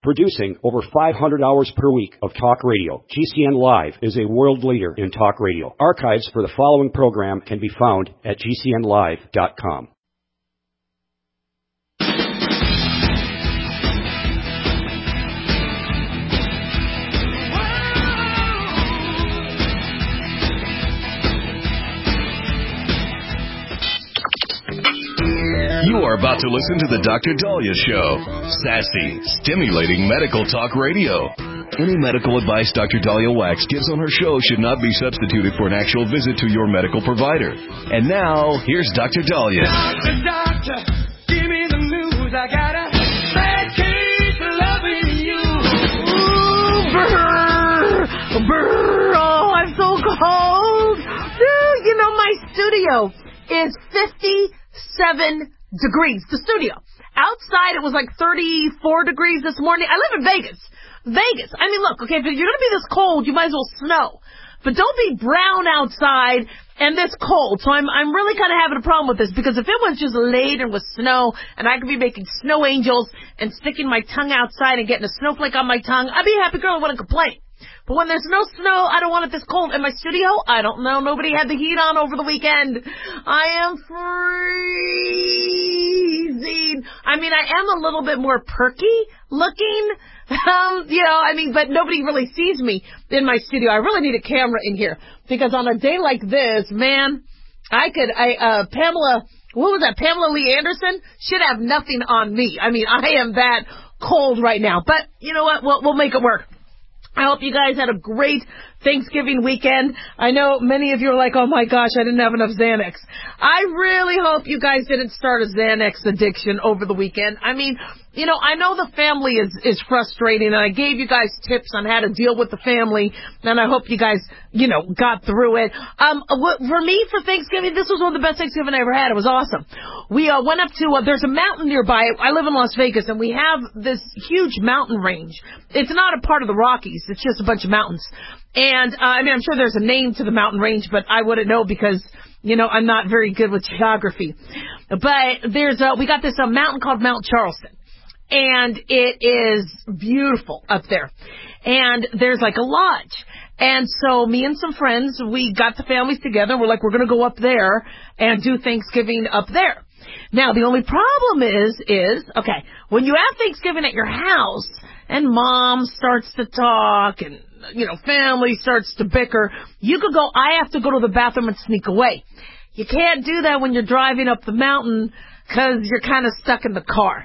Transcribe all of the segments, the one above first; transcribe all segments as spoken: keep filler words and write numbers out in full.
Producing over five hundred hours per week of talk radio, G C N Live is a world leader in talk radio. Archives for the following program can be found at G C N live dot com. You are about to listen to the Doctor Dahlia Show. Sassy, stimulating medical talk radio. Any medical advice Doctor Dahlia Wax gives on her show should not be substituted for an actual visit to your medical provider. And now, here's Doctor Dahlia. Doctor, doctor, give me the news. I got a bad case of loving you. Ooh, brr, brr, oh, I'm so cold. You know, my studio is fifty-seven degrees, the studio. Outside, it was like thirty-four degrees this morning. I live in Vegas. Vegas. I mean, look, okay, if you're going to be this cold, you might as well snow. But don't be brown outside and this cold. So I'm I'm really kind of having a problem with this, because if it was just laden with snow and I could be making snow angels and sticking my tongue outside and getting a snowflake on my tongue, I'd be a happy girl and wouldn't complain. But when there's no snow, I don't want it this cold. In my studio, I don't know. Nobody had the heat on over the weekend. I am freezing. I mean, I am a little bit more perky looking. Um, you know, I mean, but nobody really sees me in my studio. I really need a camera in here, because on a day like this, man, I could, I, uh, Pamela, what was that? Pamela Lee Anderson should have nothing on me. I mean, I am that cold right now. But you know what? We'll, we'll make it work. I hope you guys had a great Thanksgiving weekend. I know many of you are like, oh my gosh, I didn't have enough Xanax. I really hope you guys didn't start a Xanax addiction over the weekend. I mean, you know, I know the family is, is frustrating, and I gave you guys tips on how to deal with the family, and I hope you guys, you know, got through it. Um, for me, for Thanksgiving, this was one of the best Thanksgiving I ever had. It was awesome. We uh, went up to, uh, there's a mountain nearby. I live in Las Vegas, and we have this huge mountain range. It's not a part of the Rockies. It's just a bunch of mountains. And, uh, I mean, I'm sure there's a name to the mountain range, but I wouldn't know because, you know, I'm not very good with geography. But there's a, we got this uh, mountain called Mount Charleston. And it is beautiful up there. And there's like a lodge. And so me and some friends, we got the families together. We're like, we're going to go up there and do Thanksgiving up there. Now, the only problem is, is, okay, when you have Thanksgiving at your house and mom starts to talk and, you know, family starts to bicker, you could go, I have to go to the bathroom and sneak away. You can't do that when you're driving up the mountain because you're kind of stuck in the car.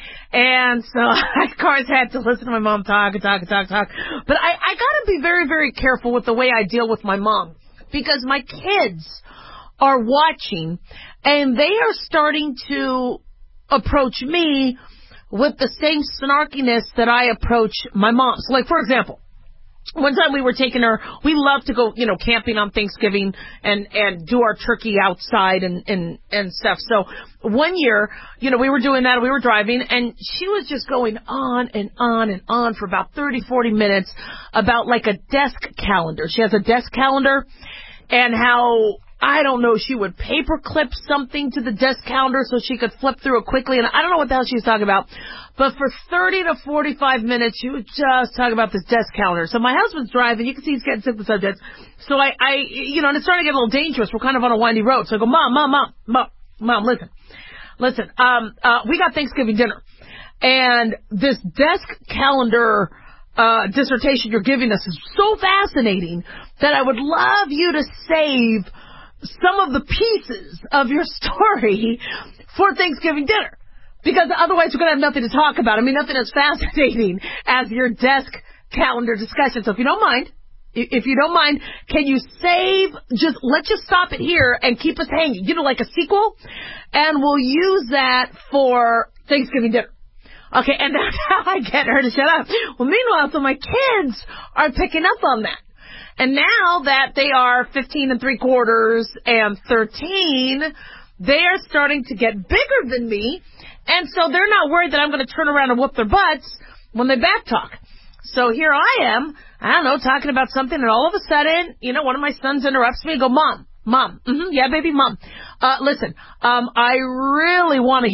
And so I, of course, had to listen to my mom talk and talk and talk and talk. But I, I got to be very, very careful with the way I deal with my mom, because my kids are watching, and they are starting to approach me with the same snarkiness that I approach my mom. So, like, for example, one time we were taking her, we love to go, you know, camping on Thanksgiving and, and do our turkey outside and, and, and stuff. So one year, you know, we were doing that, we were driving, and she was just going on and on and on for about thirty, forty minutes about like a desk calendar. She has a desk calendar, and how, I don't know, she would paper clip something to the desk calendar so she could flip through it quickly. And I don't know what the hell she was talking about. But for thirty to forty-five minutes, she was just talking about this desk calendar. So my husband's driving. You can see he's getting sick of the subject. So I, I, you know, and it's starting to get a little dangerous. We're kind of on a windy road. So I go, Mom, Mom, Mom, Mom, Mom, listen. Listen, um, uh, we got Thanksgiving dinner. And this desk calendar uh dissertation you're giving us is so fascinating that I would love you to save some of the pieces of your story for Thanksgiving dinner, because otherwise we're going to have nothing to talk about. I mean, nothing as fascinating as your desk calendar discussion. So if you don't mind, if you don't mind, can you save, just, let's just stop it here and keep us hanging, you know, like a sequel, and we'll use that for Thanksgiving dinner. Okay, and that's how I get her to shut up. Well, meanwhile, so my kids are picking up on that. And now that they are fifteen and three quarters and thirteen, they are starting to get bigger than me. And so they're not worried that I'm going to turn around and whoop their butts when they back talk. So here I am, I don't know, talking about something, and all of a sudden, you know, one of my sons interrupts me and go, Mom, Mom, mm-hmm, yeah, baby, Mom. Uh, listen, um, I really want to hear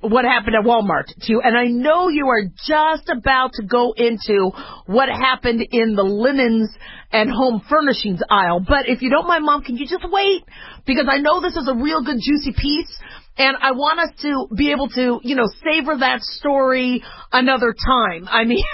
what happened at Walmart too, and I know you are just about to go into what happened in the linens and home furnishings aisle. But if you don't mind, Mom, can you just wait? Because I know this is a real good juicy piece, and I want us to be able to, you know, savor that story another time. I mean,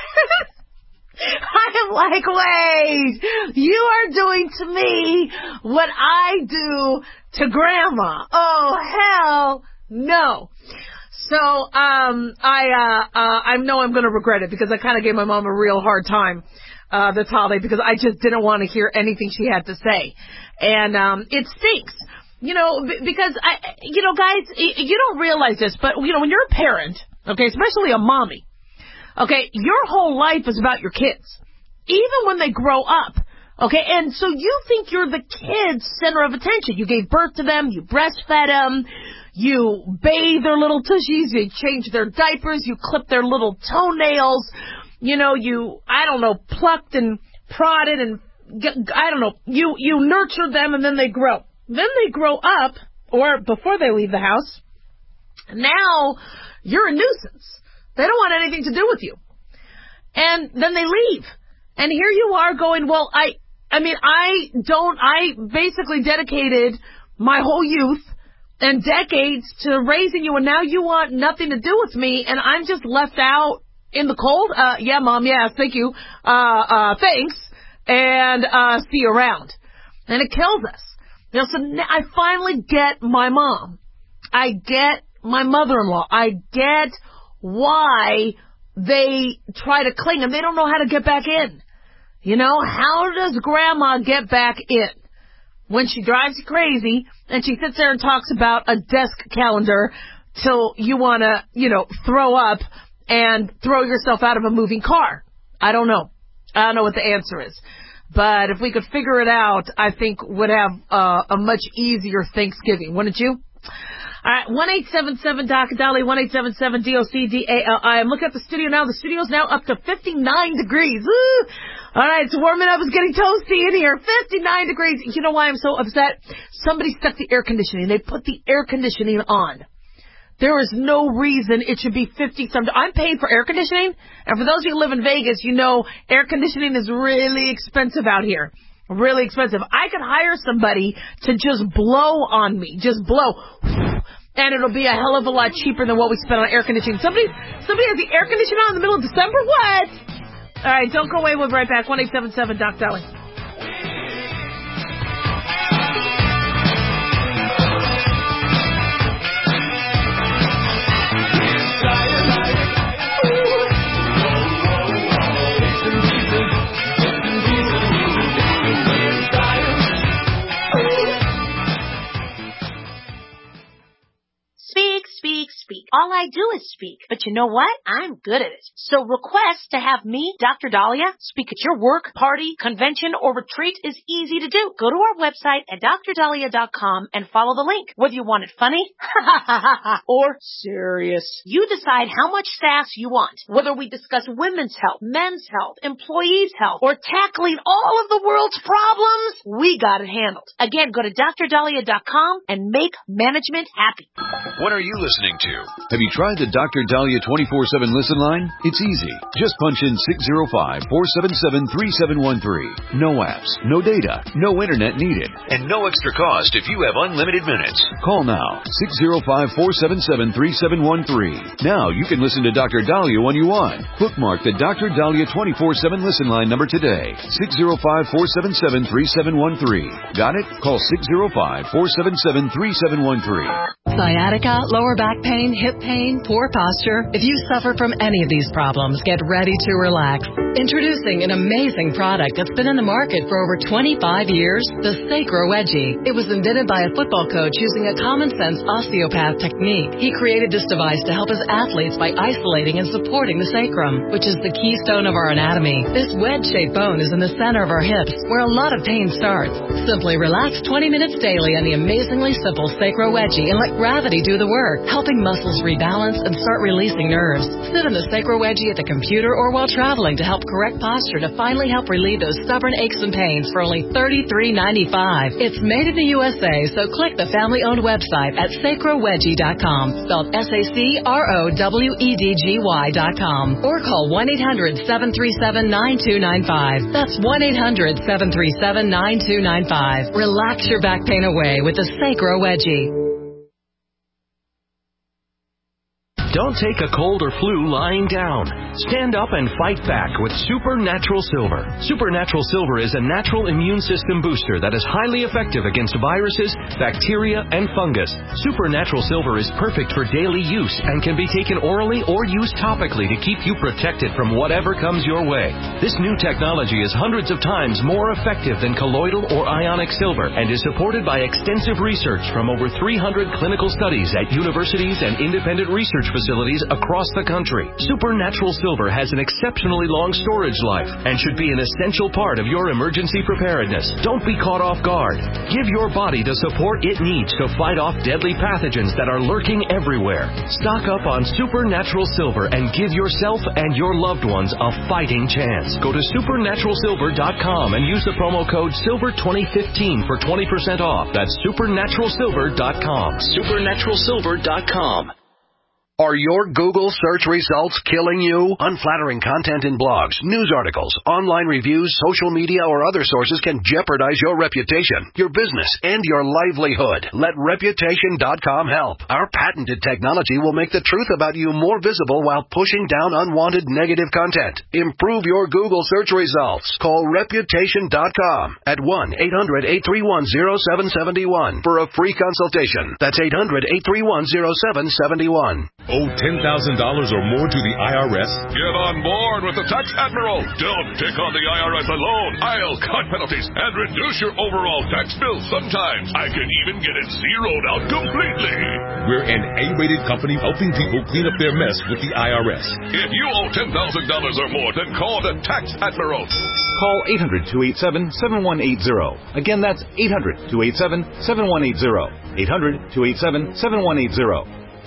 I am like, wait, you are doing to me what I do to Grandma. Oh, hell no. So, um, I, uh, uh, I know I'm going to regret it because I kind of gave my mom a real hard time, uh, this holiday because I just didn't want to hear anything she had to say. And, um, it stinks, you know, b- because I, you know, guys, you don't realize this, but, you know, when you're a parent, okay, especially a mommy, okay, your whole life is about your kids, even when they grow up. Okay, and so you think you're the kid's center of attention. You gave birth to them, you breastfed them, you bathe their little tushies, you change their diapers, you clip their little toenails, you know, you, I don't know, plucked and prodded and, I don't know, you, you nurture them and then they grow. Then they grow up, or before they leave the house, now you're a nuisance. They don't want anything to do with you. And then they leave. And here you are going, well, I, I mean, I don't, I basically dedicated my whole youth and decades to raising you, and now you want nothing to do with me, and I'm just left out in the cold? Uh, yeah, Mom, yes, thank you. Uh, uh, thanks. And, uh, see you around. And it kills us. You know, so now I finally get my mom. I get my mother-in-law. I get why they try to cling, and they don't know how to get back in. You know, how does Grandma get back in? When she drives you crazy and she sits there and talks about a desk calendar till you want to, you know, throw up and throw yourself out of a moving car. I don't know. I don't know what the answer is. But if we could figure it out, I think would have uh, a much easier Thanksgiving, wouldn't you? All right, one eight seven seven D O C Dolly, one eight seven seven D O C D A L I. I'm looking at the studio now. The studio's now up to fifty-nine degrees. Woo! All right, it's warming up. It's getting toasty in here. fifty-nine degrees. You know why I'm so upset? Somebody stuck the air conditioning. They put the air conditioning on. There is no reason it should be fifty-something. I'm paying for air conditioning, and for those of you who live in Vegas, you know air conditioning is really expensive out here. Really expensive. I could hire somebody to just blow on me. Just blow. And it'll be a hell of a lot cheaper than what we spent on air conditioning. Somebody somebody has the air conditioner on in the middle of December? What? All right, don't go away. We'll be right back. one eight seven seven D O C Dolly. Speak, speak, speak. All I do is speak. But you know what? I'm good at it. So request to have me, Doctor Dahlia, speak at your work, party, convention, or retreat is easy to do. Go to our website at dr dahlia dot com and follow the link. Whether you want it funny or serious, you decide how much sass you want. Whether we discuss women's health, men's health, employees' health, or tackling all of the world's problems, we got it handled. Again, go to dr dahlia dot com and make management happy. What are you listening to? Have you tried the Doctor Dahlia twenty-four seven listen line? It's easy. Just punch in six zero five, four seven seven, three seven one three. No apps, no data, no internet needed, and no extra cost if you have unlimited minutes. Call now, six zero five, four seven seven, three seven one three. Now you can listen to Doctor Dahlia when you want. Bookmark the Doctor Dahlia twenty-four seven listen line number today, six zero five, four seven seven, three seven one three. Got it? Call six zero five, four seven seven, three seven one three. Sciatica, lower back pain, hip pain, poor posture. If you suffer from any of these problems, get ready to relax. Introducing an amazing product that's been in the market for over twenty-five years, the Sacro Wedgie. It was invented by a football coach using a common-sense osteopath technique. He created this device to help his athletes by isolating and supporting the sacrum, which is the keystone of our anatomy. This wedge-shaped bone is in the center of our hips, where a lot of pain starts. Simply relax twenty minutes daily on the amazingly simple Sacro Wedgie and let gravity do the work, helping muscles rebalance and start releasing nerves. Sit in the Sacro Wedgie at the computer or while traveling to help develop correct posture to finally help relieve those stubborn aches and pains for only thirty-three ninety-five. It's made in the U S A, so click the family-owned website at sacro wedgie dot com, spelled S A C R O W E D G Y dot com, or call one eight hundred seven three seven nine two nine five. That's one eight hundred seven three seven nine two nine five. Relax your back pain away with the Sacro Wedgie. Don't take a cold or flu lying down. Stand up and fight back with Supernatural Silver. Supernatural Silver is a natural immune system booster that is highly effective against viruses, bacteria, and fungus. Supernatural Silver is perfect for daily use and can be taken orally or used topically to keep you protected from whatever comes your way. This new technology is hundreds of times more effective than colloidal or ionic silver and is supported by extensive research from over three hundred clinical studies at universities and independent research facilities facilities across the country. Supernatural Silver has an exceptionally long storage life and should be an essential part of your emergency preparedness. Don't be caught off guard. Give your body the support it needs to fight off deadly pathogens that are lurking everywhere. Stock up on Supernatural Silver and give yourself and your loved ones a fighting chance. Go to supernatural silver dot com and use the promo code silver twenty fifteen for twenty percent off. That's supernatural silver dot com. supernatural silver dot com. Are your Google search results killing you? Unflattering content in blogs, news articles, online reviews, social media, or other sources can jeopardize your reputation, your business, and your livelihood. Let reputation dot com help. Our patented technology will make the truth about you more visible while pushing down unwanted negative content. Improve your Google search results. Call reputation dot com at one eight hundred eight three one oh seven seven one for a free consultation. That's eight hundred eight three one oh seven seven one. Owe ten thousand dollars or more to the I R S? Get on board with the Tax Admiral. Don't take on the I R S alone. I'll cut penalties and reduce your overall tax bill. Sometimes I can even get it zeroed out completely. We're an A-rated company helping people clean up their mess with the I R S. If you owe ten thousand dollars or more, then call the Tax Admiral. Call eight hundred two eight seven seven one eight zero. Again, that's eight hundred two eight seven seven one eight zero. eight hundred two eight seven seven one eight zero.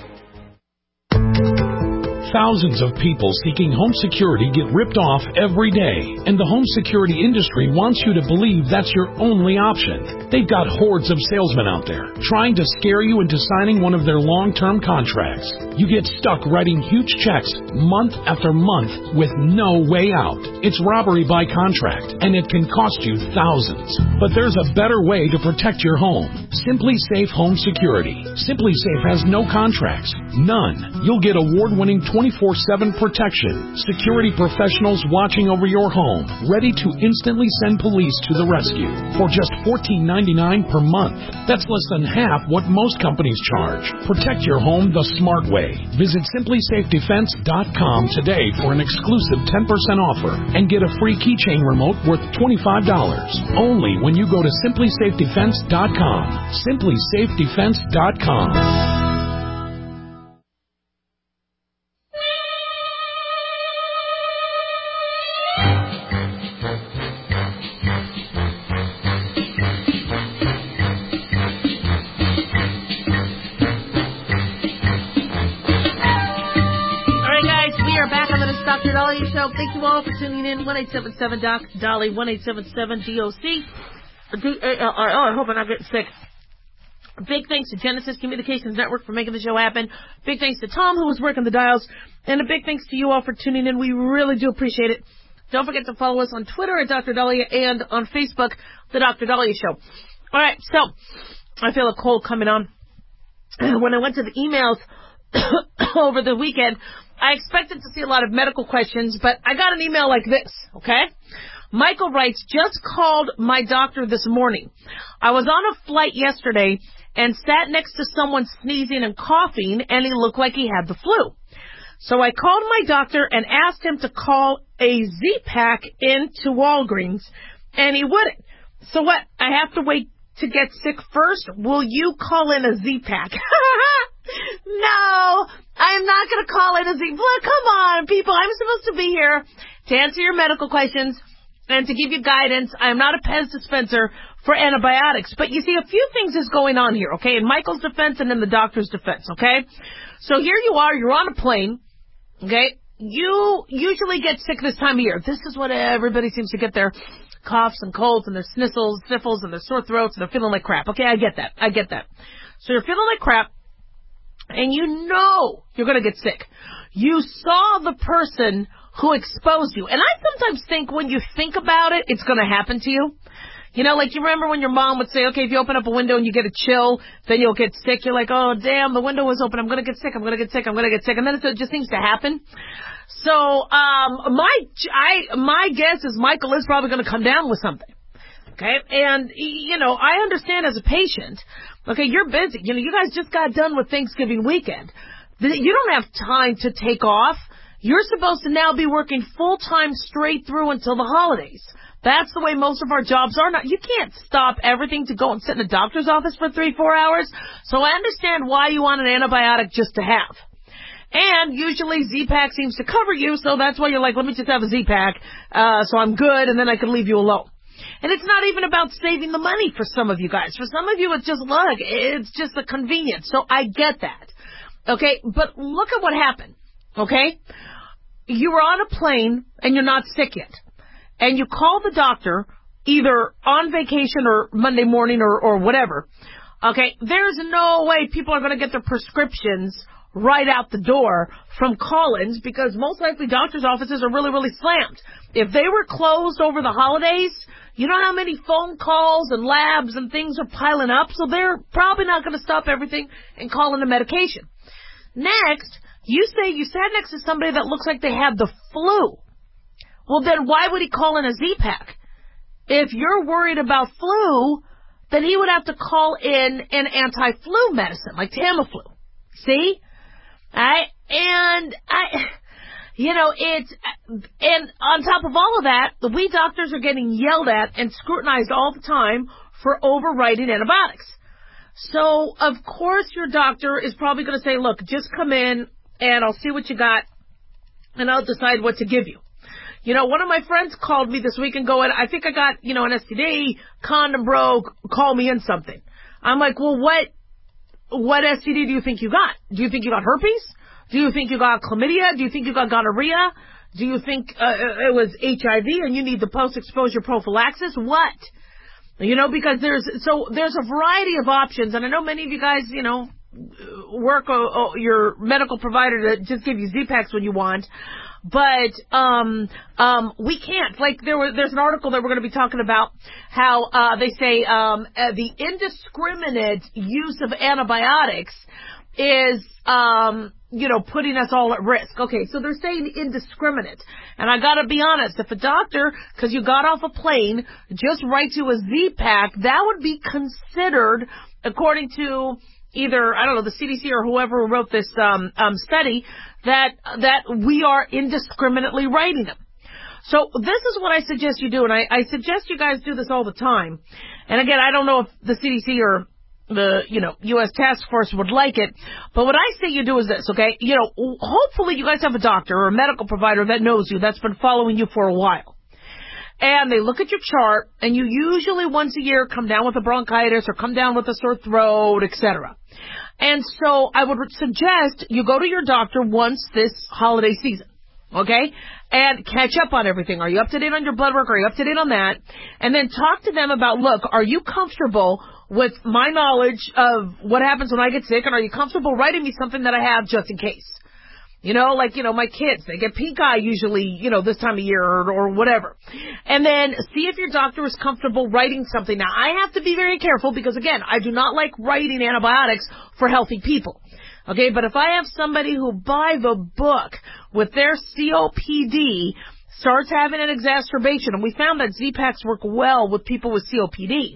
Thousands of people seeking home security get ripped off every day, and the home security industry wants you to believe that's your only option. They've got hordes of salesmen out there trying to scare you into signing one of their long-term contracts. You get stuck writing huge checks month after month with no way out. It's robbery by contract, and it can cost you thousands. But there's a better way to protect your home. Simply Safe Home Security. Simply Safe has no contracts. None. You'll get award-winning twenty-four seven protection. Security professionals watching over your home, ready to instantly send police to the rescue for just fourteen ninety-nine per month. That's less than half what most companies charge. Protect your home the smart way. Visit simply safe defense dot com today for an exclusive ten percent offer and get a free keychain remote worth twenty-five dollars. Only when you go to simply safe defense dot com. simply safe defense dot com. Doctor Dolly Show. Thank you all for tuning in. one eight seven seven Doc Dolly, one eight seven seven D O C. D A L R O. I hope I'm not getting sick. Big thanks to Genesis Communications Network for making the show happen. Big thanks to Tom, who was working the dials. And a big thanks to you all for tuning in. We really do appreciate it. Don't forget to follow us on Twitter at Doctor Dahlia and on Facebook, The Doctor Dahlia Show. All right, so I feel a cold coming on. When I went to the emails over the weekend, I expected to see a lot of medical questions, but I got an email like this, okay? Michael writes, just called my doctor this morning. I was on a flight yesterday and sat next to someone sneezing and coughing, and he looked like he had the flu. So I called my doctor and asked him to call a Z-Pack into Walgreens, and he wouldn't. So what, I have to wait to get sick first? Will you call in a Z-Pack? No, I'm not going to call in a Z-Pack. Come on, people. I'm supposed to be here to answer your medical questions and to give you guidance. I'm not a Pez dispenser for antibiotics. But you see, a few things is going on here, okay, in Michael's defense and in the doctor's defense, okay? So here you are. You're on a plane, okay? you usually get sick this time of year. This is what everybody seems to get their coughs and colds and their sniffles, sniffles and their sore throats and they're feeling like crap. Okay, I get that. I get that. So you're feeling like crap and you know you're going to get sick. You saw the person who exposed you. And I sometimes think when you think about it, it's going to happen to you. You know, like you remember when your mom would say, okay, if you open up a window and you get a chill, then you'll get sick. You're like, oh, damn, the window was open. I'm going to get sick. I'm going to get sick. I'm going to get sick. And then it just seems to happen. So, um, my, I, my guess is Michael is probably going to come down with something. Okay. And, you know, I understand as a patient, okay, you're busy. You know, you guys just got done with Thanksgiving weekend. You don't have time to take off. You're supposed to now be working full time straight through until the holidays. That's the way most of our jobs are. Not, you can't stop everything to go and sit in a doctor's office for three, four hours. So I understand why you want an antibiotic just to have. And usually Z-Pak seems to cover you, so that's why you're like, let me just have a Z-Pak, uh, so I'm good, and then I can leave you alone. And it's not even about saving the money for some of you guys. For some of you, it's just, look, it's just a convenience. So I get that. Okay, but look at what happened. Okay? You were on a plane, and you're not sick yet. And you call the doctor either on vacation or Monday morning or, or whatever. Okay, there's no way people are going to get their prescriptions right out the door from call-ins because most likely doctors' offices are really, really slammed. If they were closed over the holidays, you know how many phone calls and labs and things are piling up? So they're probably not going to stop everything and call in the medication. Next, you say you sat next to somebody that looks like they have the flu. Well, then why would he call in a Z-Pak? If you're worried about flu, then he would have to call in an anti-flu medicine, like Tamiflu. See? I, and I, you know, it's, and on top of all of that, we doctors are getting yelled at and scrutinized all the time for overwriting antibiotics. So, of course, your doctor is probably going to say, look, just come in and I'll see what you got and I'll decide what to give you. You know, one of my friends called me this week and going, I think I got, you know, an S T D, condom broke, call me in something. I'm like, well, what, what S T D do you think you got? Do you think you got herpes? Do you think you got chlamydia? Do you think you got gonorrhea? Do you think uh, it was H I V and you need the post-exposure prophylaxis? What? You know, because there's, so there's a variety of options, and I know many of you guys, you know, work uh, uh, your medical provider to just give you Z-Paks when you want. But um um we can't. Like there were there's an article that we're going to be talking about how uh they say um uh, the indiscriminate use of antibiotics is um you know putting us all at risk. Okay, so they're saying indiscriminate. And I got to be honest, if a doctor, cuz you got off a plane, just writes you a Z-Pak, that would be considered, according to either, I don't know, the C D C or whoever wrote this um, um, study, that that we are indiscriminately writing them. So this is what I suggest you do, and I, I suggest you guys do this all the time. And again, I don't know if the C D C or the, you know, U S Task Force would like it, but what I say you do is this, okay? You know, hopefully you guys have a doctor or a medical provider that knows you, that's been following you for a while. And they look at your chart, and you usually once a year come down with a bronchitis or come down with a sore throat, et cetera. And so I would suggest you go to your doctor once this holiday season, okay, and catch up on everything. Are you up to date on your blood work? Are you up to date on that? And then talk to them about, look, are you comfortable with my knowledge of what happens when I get sick, and are you comfortable writing me something that I have just in case? You know, like, you know, my kids, they get pink eye usually, you know, this time of year or, or whatever. And then see if your doctor is comfortable writing something. Now, I have to be very careful because, again, I do not like writing antibiotics for healthy people. Okay, but if I have somebody who, by the book, with their C O P D, starts having an exacerbation, and we found that Z-Paks work well with people with C O P D.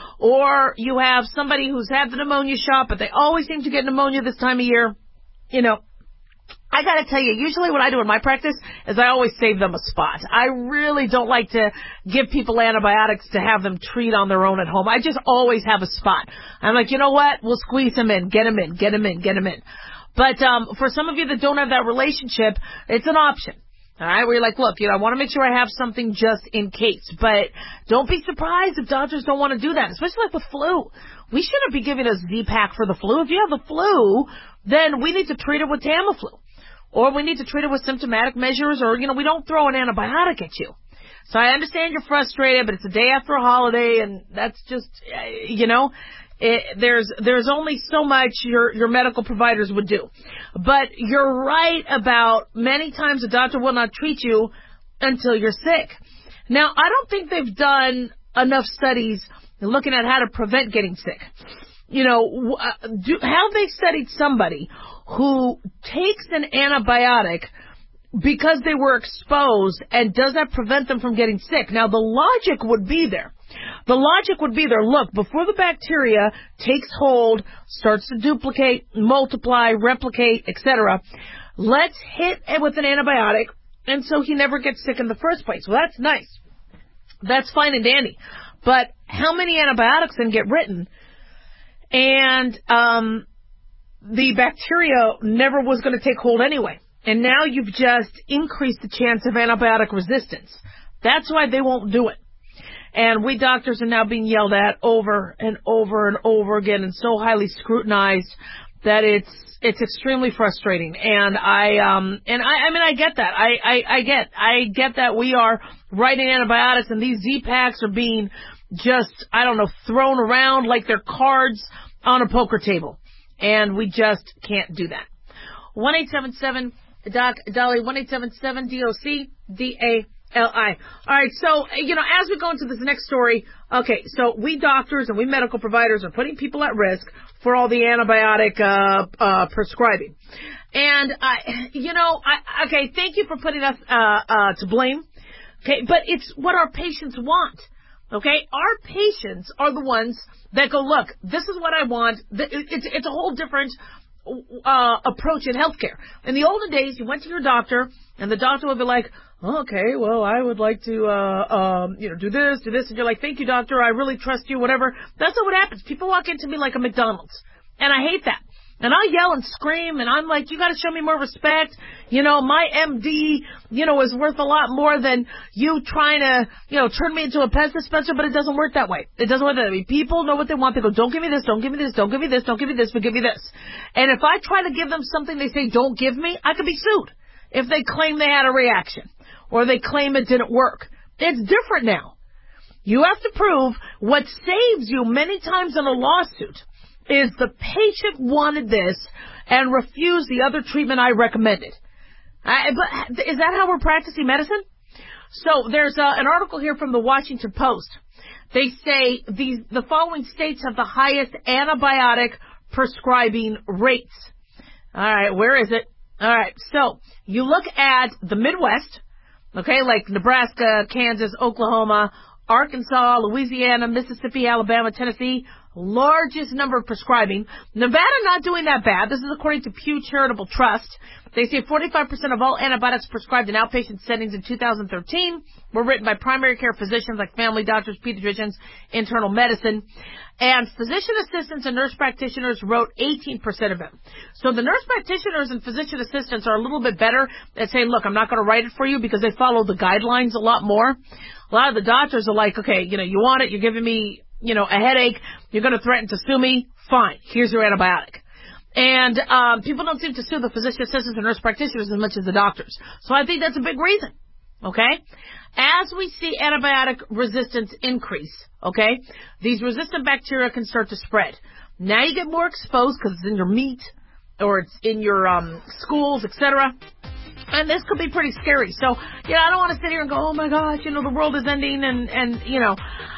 Or you have somebody who's had the pneumonia shot, but they always seem to get pneumonia this time of year, you know, I gotta tell you, usually what I do in my practice is I always save them a spot. I really don't like to give people antibiotics to have them treat on their own at home. I just always have a spot. I'm like, you know what? We'll squeeze them in, get them in, get them in, get them in. But um for some of you that don't have that relationship, it's an option. All right, where you're like, look, you know, I want to make sure I have something just in case. But don't be surprised if doctors don't want to do that, especially like with flu. We shouldn't be giving a Z-Pak for the flu. If you have the flu, then we need to treat it with Tamiflu. or we need to treat it with symptomatic measures, or, you know, we don't throw an antibiotic at you. So I understand you're frustrated, but it's the day after a holiday, and that's just, you know, it, there's there's only so much your your medical providers would do. But you're right about many times a doctor will not treat you until you're sick. Now, I don't think they've done enough studies looking at how to prevent getting sick. You know, do, have they studied somebody who takes an antibiotic because they were exposed, and does that prevent them from getting sick? Now, the logic would be there. The logic would be there. Look, before the bacteria takes hold, starts to duplicate, multiply, replicate, et cetera, let's hit it with an antibiotic, and so he never gets sick in the first place. Well, that's nice. That's fine and dandy. But how many antibiotics then get written, and um, the bacteria never was going to take hold anyway? And now you've just increased the chance of antibiotic resistance. That's why they won't do it. And we doctors are now being yelled at over and over and over again, and so highly scrutinized that it's it's extremely frustrating. And I um and I, I mean I get that. I, I, I get I get that we are writing antibiotics, and these Z-Paks are being just, I don't know, thrown around like they're cards on a poker table. And we just can't do that. one eight seven seven Doc Dolly, one eight seven seven D O C D A L I. All right, so, you know, as we go into this next story, okay, so we doctors and we medical providers are putting people at risk for all the antibiotic uh, uh, prescribing. And, I, you know, I, okay, thank you for putting us uh, uh, to blame. Okay, but it's what our patients want. Okay, our patients are the ones that go, look, this is what I want. It's, it's a whole different uh, approach in healthcare. In the olden days, you went to your doctor, and the doctor would be like, okay, well, I would like to, uh, um, you know, do this, do this. And you're like, thank you, doctor. I really trust you, whatever. That's not what happens. People walk into me like a McDonald's, and I hate that. And I yell and scream, and I'm like, you got to show me more respect. You know, my M D, you know, is worth a lot more than you trying to, you know, turn me into a pest dispenser, but it doesn't work that way. It doesn't work that way. People know what they want. They go, don't give me this, don't give me this, don't give me this, don't give me this, but give me this. And if I try to give them something they say don't give me, I could be sued if they claim they had a reaction or they claim it didn't work. It's different now. You have to prove what saves you many times in a lawsuit is the patient wanted this and refused the other treatment I recommended. I, but is that how we're practicing medicine? So there's uh, an article here from the Washington Post. They say these, the following states have the highest antibiotic prescribing rates. All right, where is it? All right, so you look at the Midwest, okay, like Nebraska, Kansas, Oklahoma, Arkansas, Louisiana, Mississippi, Alabama, Tennessee, largest number of prescribing. Nevada not doing that bad. This is according to Pew Charitable Trust. They say forty-five percent of all antibiotics prescribed in outpatient settings in two thousand thirteen were written by primary care physicians like family doctors, pediatricians, internal medicine. And physician assistants and nurse practitioners wrote eighteen percent of them. So the nurse practitioners and physician assistants are a little bit better at saying, look, I'm not going to write it for you because they follow the guidelines a lot more. A lot of the doctors are like, okay, you know, you want it, you're giving me, you know, a headache, you're going to threaten to sue me, fine, here's your antibiotic. And um, people don't seem to sue the physician assistants and nurse practitioners as much as the doctors. So I think that's a big reason, okay? As we see antibiotic resistance increase, okay, these resistant bacteria can start to spread. Now you get more exposed because it's in your meat or it's in your um, schools, et cetera. And this could be pretty scary. So, you know, I don't want to sit here and go, oh, my gosh, you know, the world is ending and, and you know,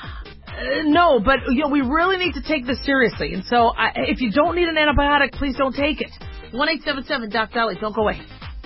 uh, no, but, you know, we really need to take this seriously. And so I, if you don't need an antibiotic, please don't take it. one eight seven seven Doc Dolly, don't go away.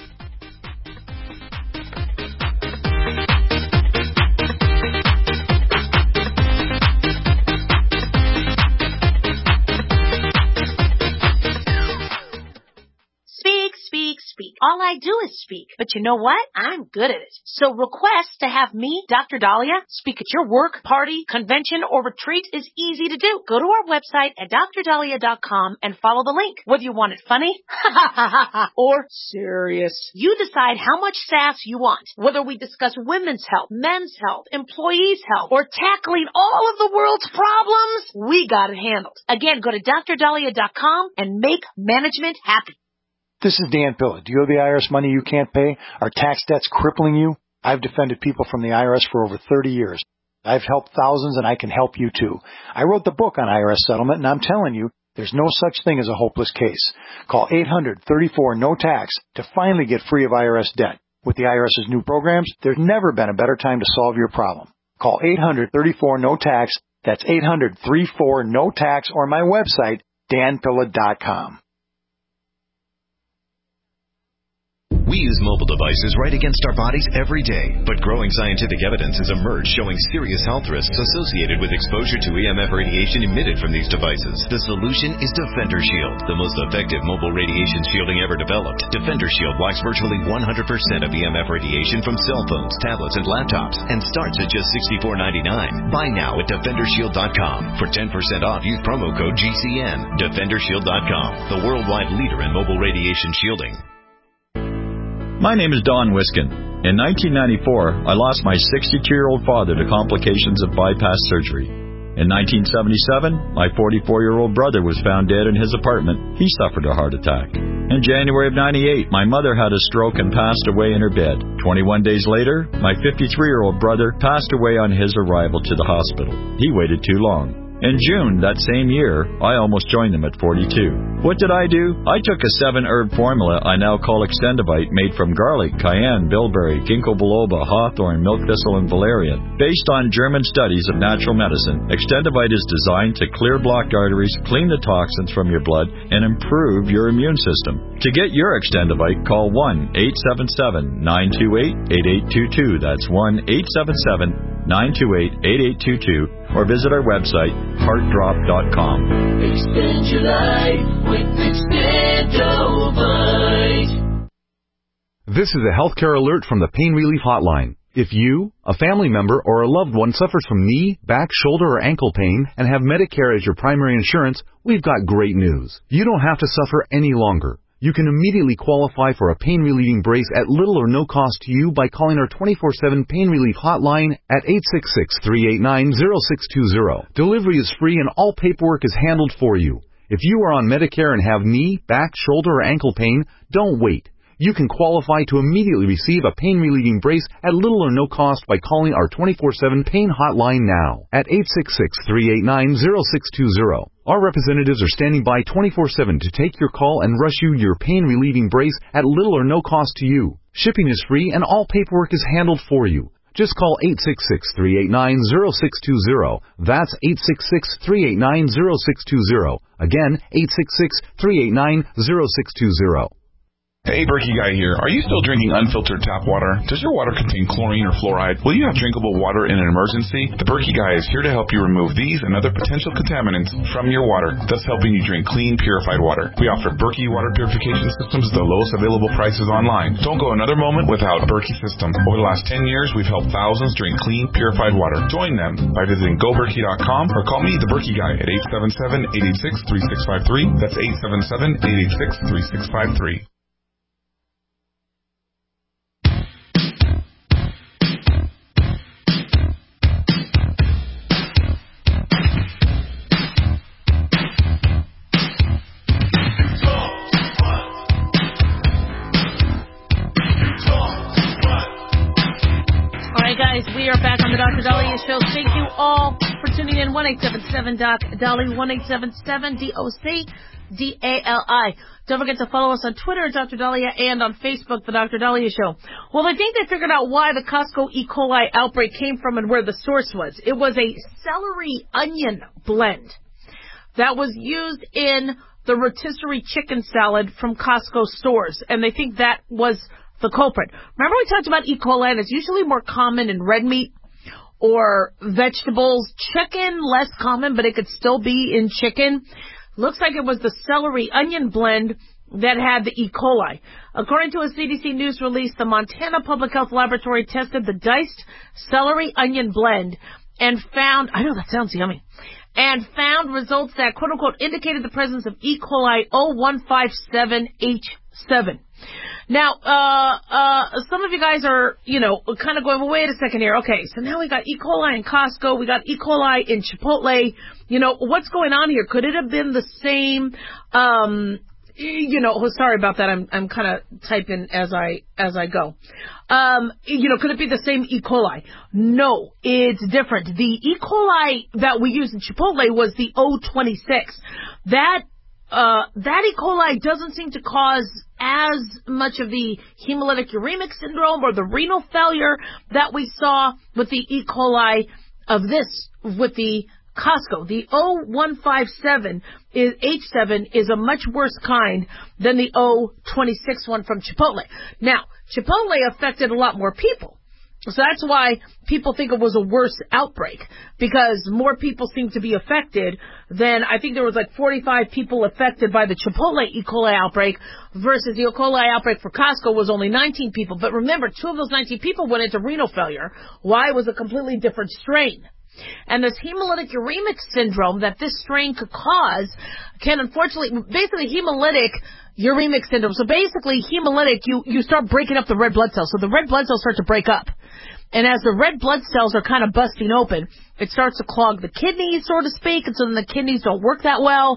All I do is speak. But you know what? I'm good at it. So request to have me, Doctor Dahlia, speak at your work, party, convention, or retreat is easy to do. Go to our website at dr dahlia dot com and follow the link. Whether you want it funny or serious, you decide how much sass you want. Whether we discuss women's health, men's health, employees' health, or tackling all of the world's problems, we got it handled. Again, go to dr dahlia dot com and make management happy. This is Dan Pilla. Do you owe the I R S money you can't pay? Are tax debts crippling you? I've defended people from the I R S for over thirty years. I've helped thousands, and I can help you too. I wrote the book on I R S settlement, and I'm telling you, there's no such thing as a hopeless case. Call eight hundred, thirty-four, no tax to finally get free of I R S debt. With the IRS's new programs, there's never been a better time to solve your problem. Call eight hundred, thirty-four, no tax. That's eight hundred, thirty-four, no tax, or my website, dan pilla dot com. We use mobile devices right against our bodies every day, but growing scientific evidence has emerged showing serious health risks associated with exposure to E M F radiation emitted from these devices. The solution is Defender Shield, the most effective mobile radiation shielding ever developed. Defender Shield blocks virtually one hundred percent of E M F radiation from cell phones, tablets, and laptops, and starts at just sixty-four ninety-nine. Buy now at defender shield dot com. For ten percent off, use promo code G C N. defender shield dot com, the worldwide leader in mobile radiation shielding. My name is Don Wiskin. In nineteen ninety-four, I lost my sixty-two-year-old father to complications of bypass surgery. In nineteen seventy-seven, my forty-four-year-old brother was found dead in his apartment. He suffered a heart attack. In January of ninety-eight, my mother had a stroke and passed away in her bed. twenty-one days later, my fifty-three-year-old brother passed away on his arrival to the hospital. He waited too long. In June that same year, I almost joined them at forty-two. What did I do? I took a seven-herb formula I now call Extendivite, made from garlic, cayenne, bilberry, ginkgo biloba, hawthorn, milk thistle, and valerian. Based on German studies of natural medicine, Extendivite is designed to clear blocked arteries, clean the toxins from your blood, and improve your immune system. To get your Extendivite, call one eight seven seven, nine two eight, eight eight two two. That's one eight seven seven, nine two eight, eight eight two two, or visit our website, heart drop dot com. Extend your life with Extendivite. This is a healthcare alert from the Pain Relief Hotline. If you, a family member, or a loved one suffers from knee, back, shoulder, or ankle pain and have Medicare as your primary insurance, we've got great news. You don't have to suffer any longer. You can immediately qualify for a pain-relieving brace at little or no cost to you by calling our twenty-four seven Pain Relief Hotline at eight six six, three eight nine, zero six two zero. Delivery is free and all paperwork is handled for you. If you are on Medicare and have knee, back, shoulder, or ankle pain, don't wait. You can qualify to immediately receive a pain-relieving brace at little or no cost by calling our twenty-four seven Pain Hotline now at eight six six, three eight nine, zero six two zero. Our representatives are standing by twenty-four seven to take your call and rush you your pain-relieving brace at little or no cost to you. Shipping is free and all paperwork is handled for you. Just call eight six six, three eight nine, zero six two zero. That's eight six six, three eight nine, zero six two zero. Again, eight six six, three eight nine, zero six two zero. Hey, Berkey Guy here. Are you still drinking unfiltered tap water? Does your water contain chlorine or fluoride? Will you have drinkable water in an emergency? The Berkey Guy is here to help you remove these and other potential contaminants from your water, thus helping you drink clean, purified water. We offer Berkey water purification systems at the lowest available prices online. Don't go another moment without a Berkey system. Over the last ten years, we've helped thousands drink clean, purified water. Join them by visiting go berkey dot com or call me, the Berkey Guy, at eight seven seven, eight eight six, three six five three. That's eight seven seven, eight eight six, three six five three. We are back on the Doctor Dahlia Show. Thank you all for tuning in. one eight seven seven, D O C, Dali, one eight seven seven, D O C, D A L I. Don't forget to follow us on Twitter at Doctor Dahlia and on Facebook, The Doctor Dahlia Show. Well, I think they figured out why the Costco E. coli outbreak came from and where the source was. It was a celery onion blend that was used in the rotisserie chicken salad from Costco stores, and they think that was the culprit. Remember we talked about E. coli, and it's usually more common in red meat or vegetables. Chicken, less common, but it could still be in chicken. Looks like it was the celery onion blend that had the E. coli. According to a C D C News release, the Montana Public Health Laboratory tested the diced celery onion blend and found, I know that sounds yummy, and found results that, quote unquote, indicated the presence of E. coli zero one five seven H seven. Now, uh, uh, some of you guys are, you know, kind of going, well, wait a second here. Okay, so now we got E. coli in Costco. We got E. coli in Chipotle. You know, what's going on here? Could it have been the same, um, you know, sorry about that. I'm I'm kind of typing as I as I go. Um, you know, could it be the same E. coli? No, it's different. The E. coli that we used in Chipotle was the O twenty-six. That uh, that E. coli doesn't seem to cause as much of the hemolytic uremic syndrome or the renal failure that we saw with the E. coli of this, with the Costco. The O one fifty-seven is H seven is a much worse kind than the O twenty-six one from Chipotle. Now, Chipotle affected a lot more people. So that's why people think it was a worse outbreak, because more people seem to be affected than, I think there was like forty-five people affected by the Chipotle E. coli outbreak versus the E. coli outbreak for Costco was only nineteen people. But remember, two of those nineteen people went into renal failure. Why? It was a completely different strain. And this hemolytic uremic syndrome that this strain could cause can unfortunately, basically hemolytic uremic syndrome. So basically hemolytic, you, you start breaking up the red blood cells. So the red blood cells start to break up. And as the red blood cells are kind of busting open, it starts to clog the kidneys, so to speak, and so then the kidneys don't work that well.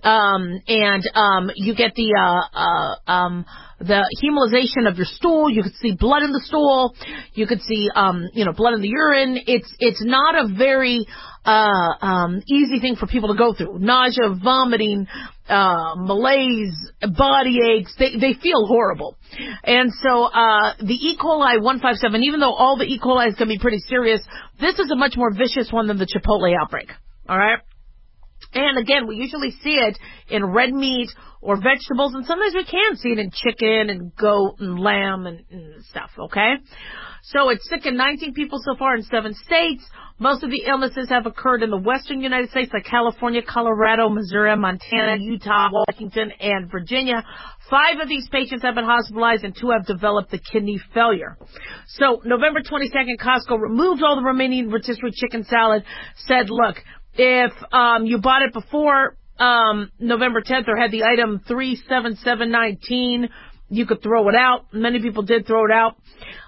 Um, and um, you get the uh, uh, um, the hemolyzation of your stool. You could see blood in the stool. You could see um, you know blood in the urine. It's it's not a very uh, um, easy thing for people to go through. Nausea, vomiting, uh, malaise, body aches. They they feel horrible. And so uh, the E. coli one fifty-seven, even though all the E. coli can be pretty serious, this is a much more vicious one than the Chipotle outbreak. All right. And again, we usually see it in red meat or vegetables, and sometimes we can see it in chicken and goat and lamb and, and stuff, okay? So it's sickened nineteen people so far in seven states. Most of the illnesses have occurred in the western United States, like California, Colorado, Missouri, Montana, Utah, Washington, and Virginia. Five of these patients have been hospitalized, and two have developed the kidney failure. So November twenty-second, Costco removed all the remaining rotisserie chicken salad, said, look, if um, you bought it before um, November tenth or had the item three seven seven nineteen, you could throw it out. Many people did throw it out.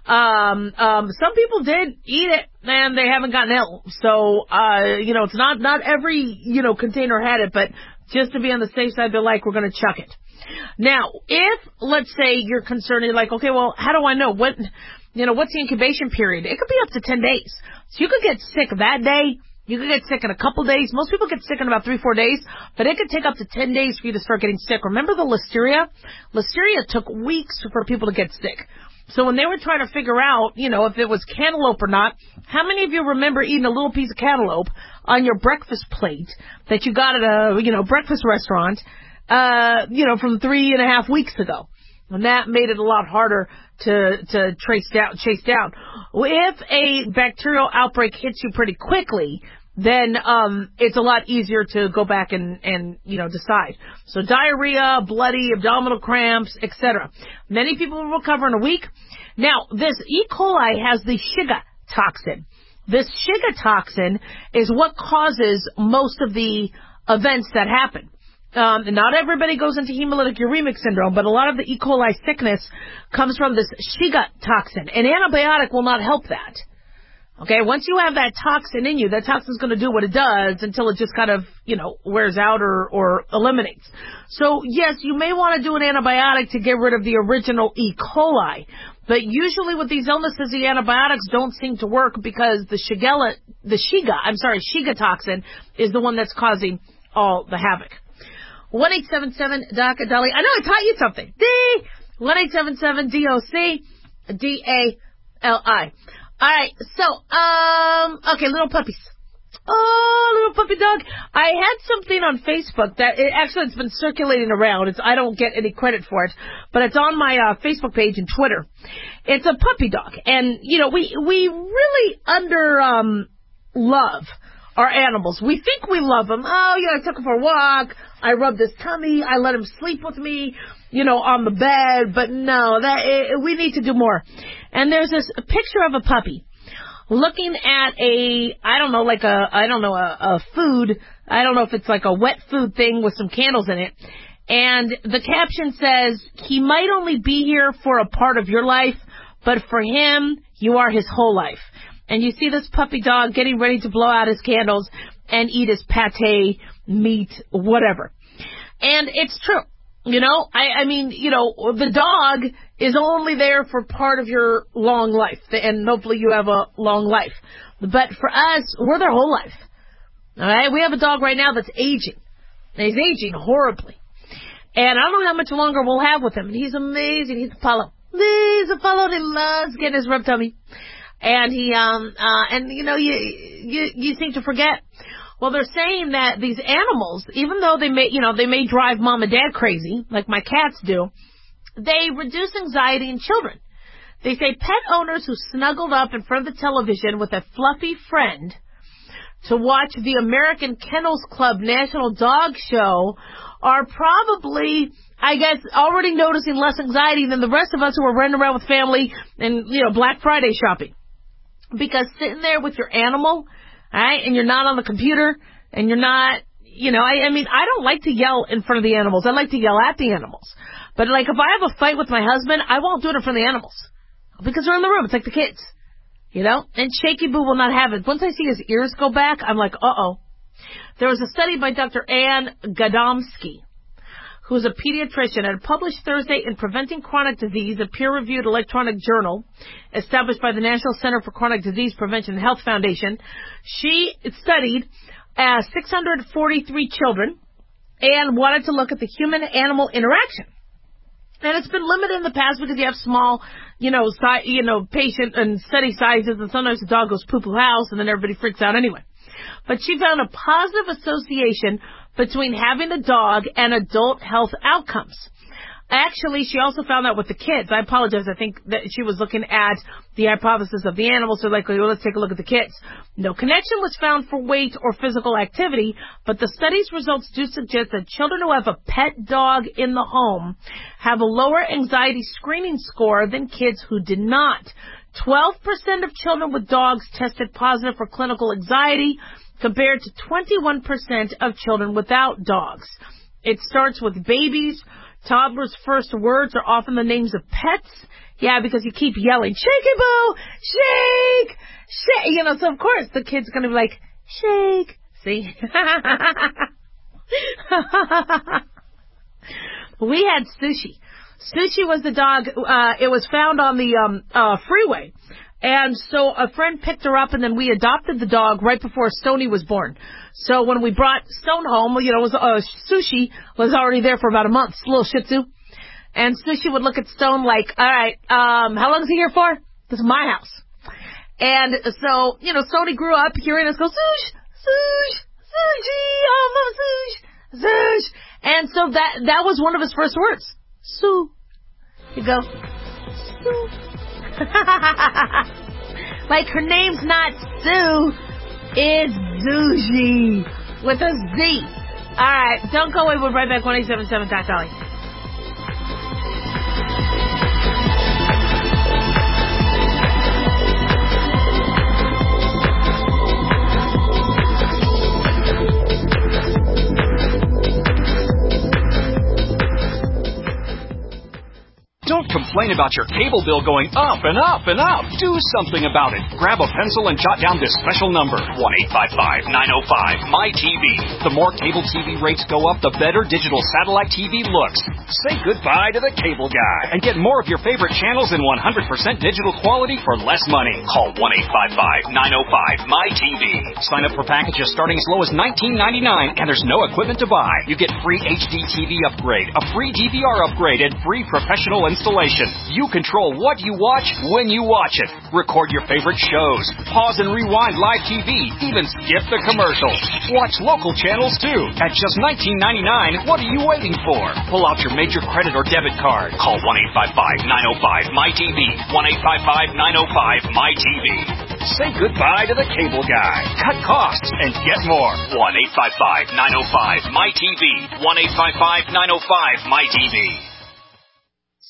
Um, um, some people did eat it, and they haven't gotten ill. So, uh, you know, it's not, not every, you know, container had it, but just to be on the safe side, they're like, we're going to chuck it. Now, if, let's say, you're concerned, you're like, okay, well, how do I know? What, you know, what's the incubation period? It could be up to ten days. So you could get sick that day. You could get sick in a couple days. Most people get sick in about three, four days, but it could take up to ten days for you to start getting sick. Remember the listeria? Listeria took weeks for people to get sick. So when they were trying to figure out, you know, if it was cantaloupe or not, how many of you remember eating a little piece of cantaloupe on your breakfast plate that you got at a, you know, breakfast restaurant, uh, you know, from three and a half weeks ago? And that made it a lot harder to, to trace down, chase down. If a bacterial outbreak hits you pretty quickly, then, um, it's a lot easier to go back and, and, you know, decide. So diarrhea, bloody, abdominal cramps, et cetera. Many people will recover in a week. Now, this E. coli has the Shiga toxin. This Shiga toxin is what causes most of the events that happen. Um, not everybody goes into hemolytic uremic syndrome, but a lot of the E. coli sickness comes from this Shiga toxin. An antibiotic will not help that. Okay, once you have that toxin in you, that toxin's going to do what it does until it just kind of, you know, wears out or, or eliminates. So, yes, you may want to do an antibiotic to get rid of the original E. coli, but usually with these illnesses, the antibiotics don't seem to work because the Shigella, the Shiga, I'm sorry, Shiga toxin is the one that's causing all the havoc. one eight seven seven D O C Dolly. I know I taught you something. D one eight seven seven D O C D A L I. All right, so um, okay, little puppies. Oh, little puppy dog. I had something on Facebook that it actually it's been circulating around. It's I don't get any credit for it, but it's on my uh, Facebook page and Twitter. It's a puppy dog, and you know we we really under um love our animals. We think we love them. Oh, yeah, I took him for a walk. I rubbed his tummy. I let him sleep with me, you know, on the bed. But no, that it, we need to do more. And there's this picture of a puppy looking at a, I don't know, like a, I don't know, a, a food. I don't know if it's like a wet food thing with some candles in it. And the caption says, he might only be here for a part of your life, but for him, you are his whole life. And you see this puppy dog getting ready to blow out his candles and eat his pate, meat, whatever. And it's true. You know, I, I mean, you know, the dog is only there for part of your long life, and hopefully you have a long life. But for us, we're their whole life. All right? We have a dog right now that's aging. And he's aging horribly. And I don't know how much longer we'll have with him. And he's amazing. He's Apollo. He's Apollo, and he loves getting his rub tummy. And he, um, uh, and you know, you, you, you seem to forget. Well, they're saying that these animals, even though they may, you know, they may drive mom and dad crazy, like my cats do, they reduce anxiety in children. They say pet owners who snuggled up in front of the television with a fluffy friend to watch the American Kennels Club National Dog Show are probably, I guess, already noticing less anxiety than the rest of us who are running around with family and, you know, Black Friday shopping. Because sitting there with your animal, all right, and you're not on the computer, and you're not, you know, I, I mean, I don't like to yell in front of the animals. I like to yell at the animals. But, like, if I have a fight with my husband, I won't do it in front of the animals. Because they're in the room. It's like the kids, you know? And Shaky Boo will not have it. Once I see his ears go back, I'm like, uh-oh. There was a study by Doctor Ann Gadomski, who's a pediatrician, and published Thursday in Preventing Chronic Disease, a peer-reviewed electronic journal established by the National Center for Chronic Disease Prevention and Health Foundation. She studied uh, six hundred forty-three children and wanted to look at the human-animal interaction. And it's been limited in the past because you have small, you know, si- you know, patient and study sizes, and sometimes the dog goes poo-poo house, and then everybody freaks out anyway. But she found a positive association between having a dog and adult health outcomes. Actually, she also found out with the kids. I apologize. I think that she was looking at the hypothesis of the animals, so like, well, let's take a look at the kids. No connection was found for weight or physical activity, but the study's results do suggest that children who have a pet dog in the home have a lower anxiety screening score than kids who did not. twelve percent of children with dogs tested positive for clinical anxiety, compared to twenty-one percent of children without dogs. It starts with babies. Toddlers' first words are often the names of pets. Yeah, because you keep yelling, Shaky Boo! Shake! Shake! You know, so of course the kid's going to be like, Shake! See? We had Sushi. Sushi was the dog, uh, it was found on the, um, uh, freeway. And so a friend picked her up, and then we adopted the dog right before Stoney was born. So when we brought Stone home, you know, it was, uh, Sushi was already there for about a month, little Shih Tzu. And Sushi would look at Stone like, all right, um, how long is he here for? This is my house. And so, you know, Stoney grew up hearing us go, Sush, Sush, Sushi, oh, Mama Sush, Sush. And so that, that was one of his first words. Sue. You go, Sue. Like her name's not Sue, it's Sushi with a Z. Alright, don't go away, we'll be right back. one eight seven seven Talk Dolly. Don't complain about your cable bill going up and up and up. Do something about it. Grab a pencil and jot down this special number, one eight five five, nine oh five, M Y T V. The more cable T V rates go up, the better digital satellite T V looks. Say goodbye to the cable guy and get more of your favorite channels in one hundred percent digital quality for less money. Call one eight five five, nine oh five, M Y T V. Sign up for packages starting as low as nineteen ninety-nine, and there's no equipment to buy. You get free H D T V upgrade, a free D V R upgrade, and free professional installation. You control what you watch when you watch it. Record your favorite shows. Pause and rewind live T V. Even skip the commercials. Watch local channels too. At just nineteen ninety-nine, what are you waiting for? Pull out your major credit or debit card. Call one eight five five, nine oh five, M Y T V. one eight five five, nine oh five, M Y T V. Say goodbye to the cable guy. Cut costs and get more. one eight five five, nine oh five, M Y T V. one eight five five, nine oh five, M Y T V.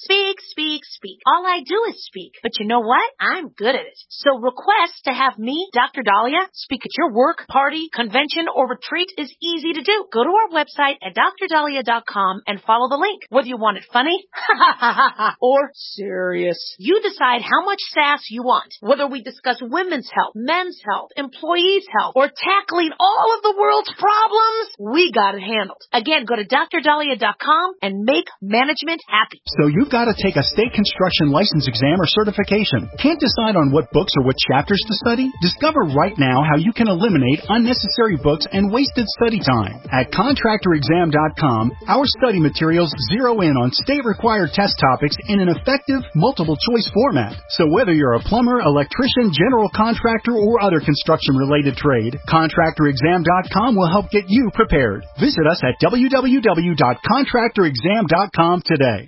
Speak, speak, speak. All I do is speak. But you know what? I'm good at it. So request to have me, Doctor Dahlia, speak at your work, party, convention, or retreat is easy to do. Go to our website at dr dahlia dot com and follow the link. Whether you want it funny, or serious, you decide how much sass you want. Whether we discuss women's health, men's health, employees' health, or tackling all of the world's problems, we got it handled. Again, go to dr dahlia dot com and make management happy. So you've got to take a state construction license exam or certification. Can't decide on what books or what chapters to study? Discover right now how you can eliminate unnecessary books and wasted study time. At contractor exam dot com, our study materials zero in on state-required test topics in an effective, multiple-choice format. So whether you're a plumber, electrician, general contractor, or other construction-related trade, contractor exam dot com will help get you prepared. Visit us at w w w dot contractor exam dot com today.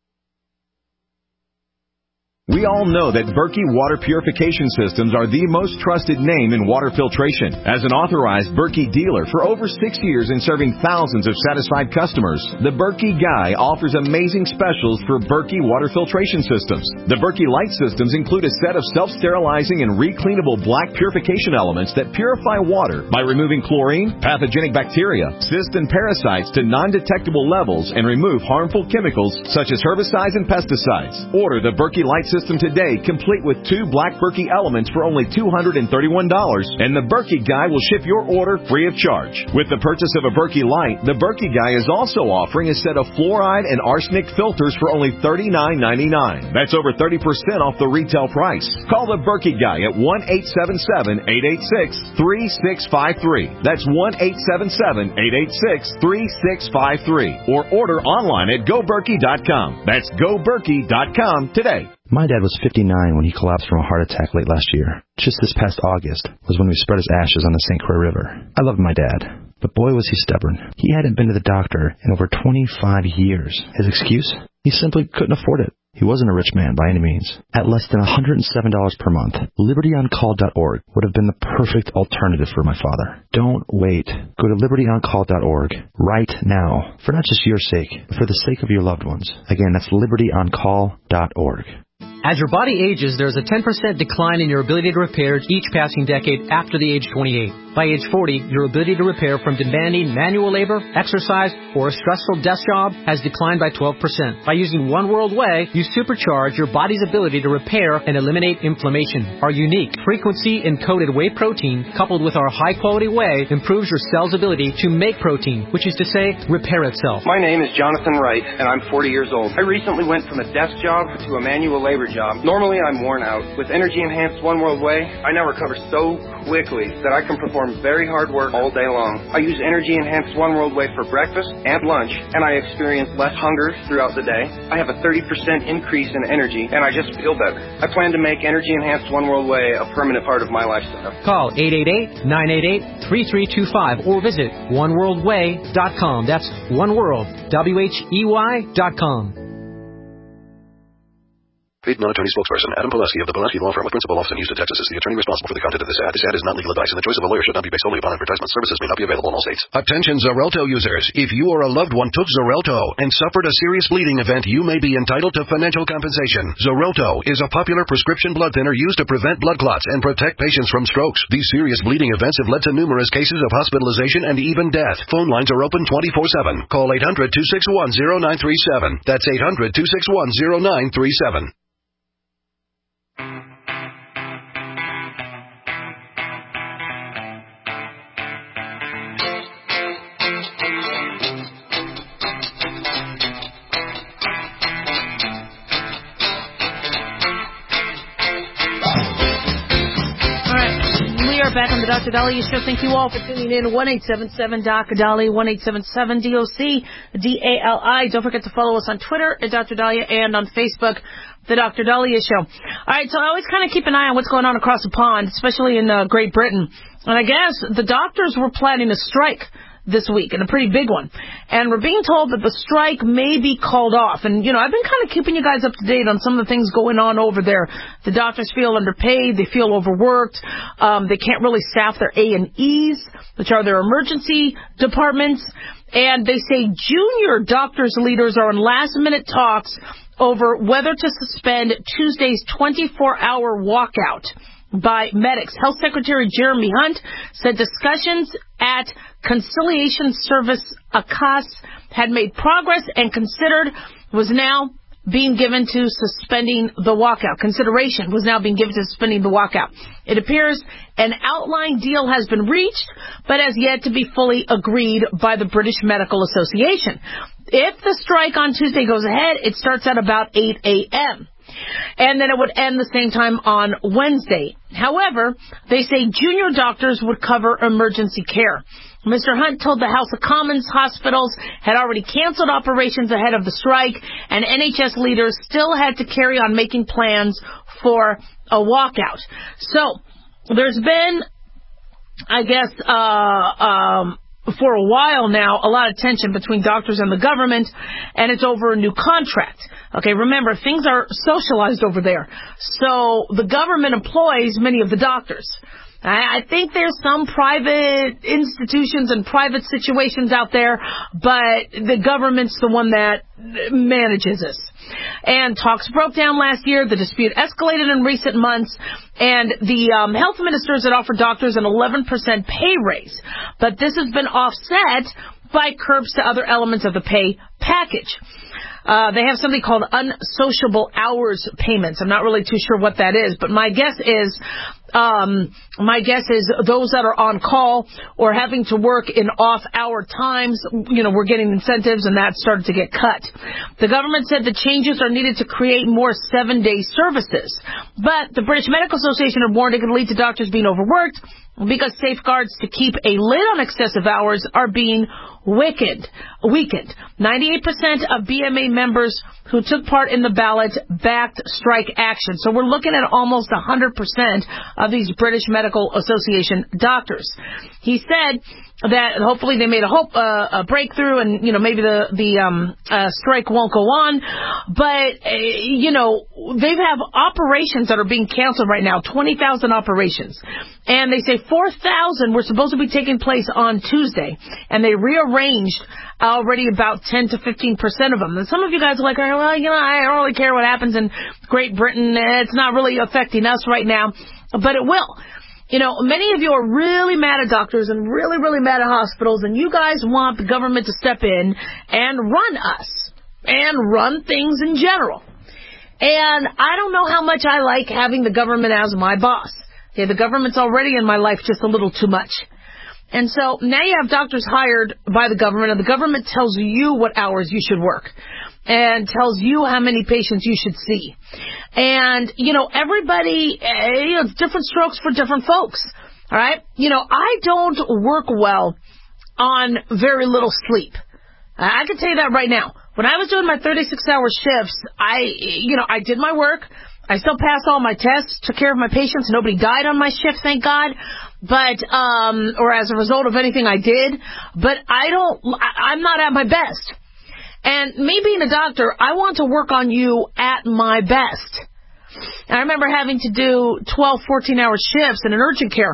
We all know that Berkey Water Purification Systems are the most trusted name in water filtration. As an authorized Berkey dealer for over six years and serving thousands of satisfied customers, the Berkey Guy offers amazing specials for Berkey Water Filtration Systems. The Berkey Light Systems include a set of self-sterilizing and recleanable black purification elements that purify water by removing chlorine, pathogenic bacteria, cysts, and parasites to non-detectable levels and remove harmful chemicals such as herbicides and pesticides. Order the Berkey Light System today, complete with two black Berkey elements for only two hundred thirty-one dollars, and the Berkey Guy will ship your order free of charge. With the purchase of a Berkey Light, the Berkey Guy is also offering a set of fluoride and arsenic filters for only thirty-nine ninety-nine. That's over thirty percent off the retail price. Call the Berkey Guy at one eight seven seven, eight eight six, three six five three. That's one eight seven seven, eight eight six, three six five three. Or order online at go berkey dot com. That's go berkey dot com today. My dad was fifty-nine when he collapsed from a heart attack late last year. Just this past August was when we spread his ashes on the Saint Croix River. I loved my dad, but boy was he stubborn. He hadn't been to the doctor in over twenty-five years. His excuse? He simply couldn't afford it. He wasn't a rich man by any means. At less than one hundred seven dollars per month, liberty on call dot org would have been the perfect alternative for my father. Don't wait. Go to liberty on call dot org right now, for not just your sake, but for the sake of your loved ones. Again, that's liberty on call dot org. As your body ages, there's a ten percent decline in your ability to repair each passing decade after the age twenty-eight. By age forty, your ability to repair from demanding manual labor, exercise, or a stressful desk job has declined by twelve percent. By using One World Whey, you supercharge your body's ability to repair and eliminate inflammation. Our unique frequency-encoded whey protein, coupled with our high-quality whey, improves your cell's ability to make protein, which is to say, repair itself. My name is Jonathan Wright, and I'm forty years old. I recently went from a desk job to a manual labor job. Normally, I'm worn out. With energy-enhanced One World Whey, I now recover so quickly that I can perform very hard work all day long. I use energy-enhanced One World Whey for breakfast and lunch, and I experience less hunger throughout the day. I have a thirty percent increase in energy, and I just feel better. I plan to make energy-enhanced One World Whey a permanent part of my lifestyle. Call eight eight eight, nine eight eight, three three two five or visit one world whey dot com. That's One World, W H E Y dot com. Paid non-attorney spokesperson Adam Pileski of the Pileski Law Firm with principal office in Houston, Texas is the attorney responsible for the content of this ad. This ad is not legal advice, and the choice of a lawyer should not be based solely upon advertisement. Services may not be available in all states. Attention Xarelto users. If you or a loved one took Xarelto and suffered a serious bleeding event, you may be entitled to financial compensation. Xarelto is a popular prescription blood thinner used to prevent blood clots and protect patients from strokes. These serious bleeding events have led to numerous cases of hospitalization and even death. Phone lines are open twenty-four seven. Call eight hundred, two six one, zero nine three seven. That's eight hundred, two six one, zero nine three seven. Back on the Doctor Dahlia Show. Thank you all for tuning in. one eight seven seven, D O C Dahlia, one eight seven seven, D O C D A L I. Don't forget to follow us on Twitter at Doctor Dahlia and on Facebook, The Doctor Dahlia Show. All right, so I always kind of keep an eye on what's going on across the pond, especially in uh, Great Britain. And I guess the doctors were planning a strike this week, and a pretty big one. And we're being told that the strike may be called off. And, you know, I've been kind of keeping you guys up to date on some of the things going on over there. The doctors feel underpaid. They feel overworked. Um, they can't really staff their A and E's, which are their emergency departments. And they say junior doctors leaders are in last-minute talks over whether to suspend Tuesday's twenty-four hour walkout by medics. Health Secretary Jeremy Hunt said discussions at Conciliation Service A C A S had made progress and considered was now being given to suspending the walkout. Consideration was now being given to suspending the walkout. It appears an outline deal has been reached, but has yet to be fully agreed by the British Medical Association. If the strike on Tuesday goes ahead, it starts at about eight a.m. and then it would end the same time on Wednesday. However, they say junior doctors would cover emergency care. Mister Hunt told the House of Commons hospitals had already canceled operations ahead of the strike, and N H S leaders still had to carry on making plans for a walkout. So, there's been, I guess, uh, um, for a while now, a lot of tension between doctors and the government, and it's over a new contract. Okay, remember, things are socialized over there. So, the government employs many of the doctors. I think there's some private institutions and private situations out there, but the government's the one that manages this. And talks broke down last year. The dispute escalated in recent months, and the um, health ministers had offered doctors an eleven percent pay raise. But this has been offset by curbs to other elements of the pay package. Uh, they have something called unsociable hours payments. I'm not really too sure what that is, but my guess is, um, my guess is those that are on call or having to work in off-hour times, you know, we're getting incentives, and that started to get cut. The government said the changes are needed to create more seven-day services, but the British Medical Association had warned it could lead to doctors being overworked because safeguards to keep a lid on excessive hours are being weakened. weakened. ninety-eight percent of B M A members who took part in the ballot backed strike action. So we're looking at almost one hundred percent of these British Medical Association doctors. He said that hopefully they made a hope uh, a breakthrough, and you know maybe the the um, uh, strike won't go on. But uh, you know they have operations that are being canceled right now, twenty thousand operations, and they say four thousand were supposed to be taking place on Tuesday, and they rearranged already about ten to fifteen percent of them. And some of you guys are like, oh, well, you know, I don't really care what happens in Great Britain. It's not really affecting us right now, but it will. You know, many of you are really mad at doctors and really, really mad at hospitals, and you guys want the government to step in and run us and run things in general. And I don't know how much I like having the government as my boss. Okay, the government's already in my life just a little too much. And so now you have doctors hired by the government, and the government tells you what hours you should work and tells you how many patients you should see. And, you know, everybody, you know, it's different strokes for different folks. All right? You know, I don't work well on very little sleep. I can tell you that right now. When I was doing my thirty-six hour shifts, I, you know, I did my work. I still passed all my tests, took care of my patients. Nobody died on my shift, thank God. But, um, or as a result of anything I did. But I don't, I, I'm not at my best. And me being a doctor, I want to work on you at my best. I remember having to do twelve, fourteen hour shifts in an urgent care.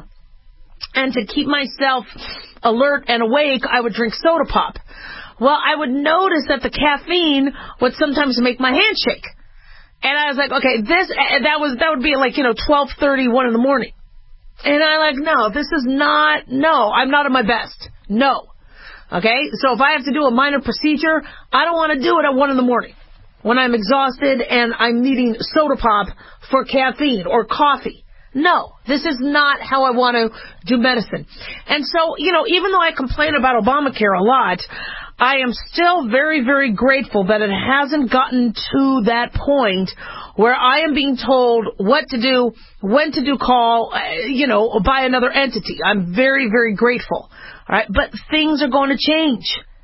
And to keep myself alert and awake, I would drink soda pop. Well, I would notice that the caffeine would sometimes make my hand shake. And I was like, okay, this, that was, that would be like, you know, twelve thirty, one in the morning. And I'm like, no, this is not, no, I'm not at my best. No. Okay? So if I have to do a minor procedure, I don't want to do it at one in the morning when I'm exhausted and I'm needing soda pop for caffeine or coffee. No, this is not how I want to do medicine. And so, you know, even though I complain about Obamacare a lot, I am still very, very grateful that it hasn't gotten to that point where I am being told what to do, when to do call, uh, you know, by another entity. I'm very, very grateful. All right, but things are going to change.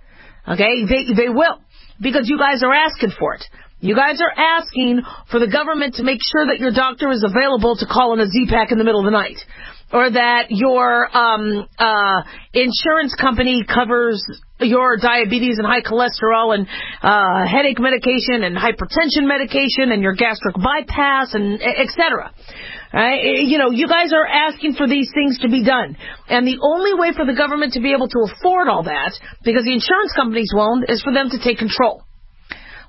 Okay, they they will, because you guys are asking for it. You guys are asking for the government to make sure that your doctor is available to call in a Z-Pak in the middle of the night, or that your um, uh, insurance company covers your diabetes and high cholesterol and uh, headache medication and hypertension medication and your gastric bypass and et cetera. Right? You know, you guys are asking for these things to be done. And the only way for the government to be able to afford all that, because the insurance companies won't, is for them to take control.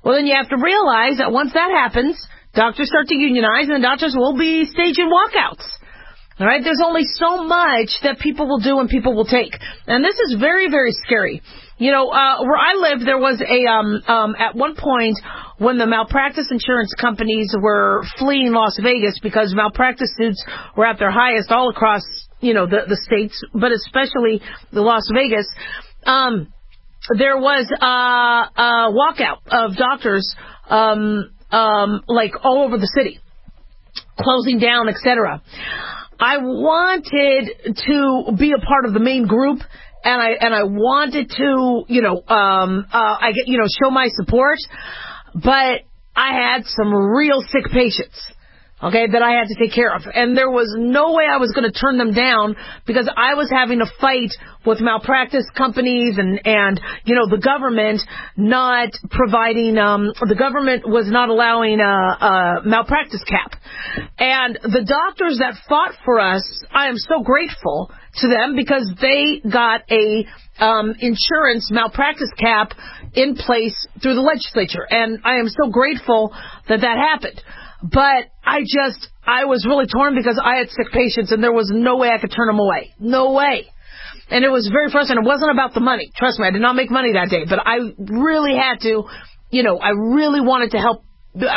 Well, then you have to realize that once that happens, doctors start to unionize, and doctors will be staging walkouts. All right? There's only so much that people will do and people will take. And this is very, very scary. You know, uh, where I live, there was a, um, um, at one point when the malpractice insurance companies were fleeing Las Vegas because malpractice suits were at their highest all across, you know, the, the states, but especially the Las Vegas, um, there was uh, a walkout of doctors, um, um, like all over the city, closing down, et cetera. I wanted to be a part of the main group, and I and I wanted to, you know, um, uh, I get, you know, show my support, but I had some real sick patients. Okay, that I had to take care of. And there was no way I was going to turn them down because I was having to fight with malpractice companies and, and you know, the government not providing, um, the government was not allowing a, a malpractice cap. And the doctors that fought for us, I am so grateful to them because they got a um, insurance malpractice cap in place through the legislature. And I am so grateful that that happened. But I just, I was really torn because I had sick patients and there was no way I could turn them away. No way. And it was very frustrating. It wasn't about the money. Trust me, I did not make money that day. But I really had to, you know, I really wanted to help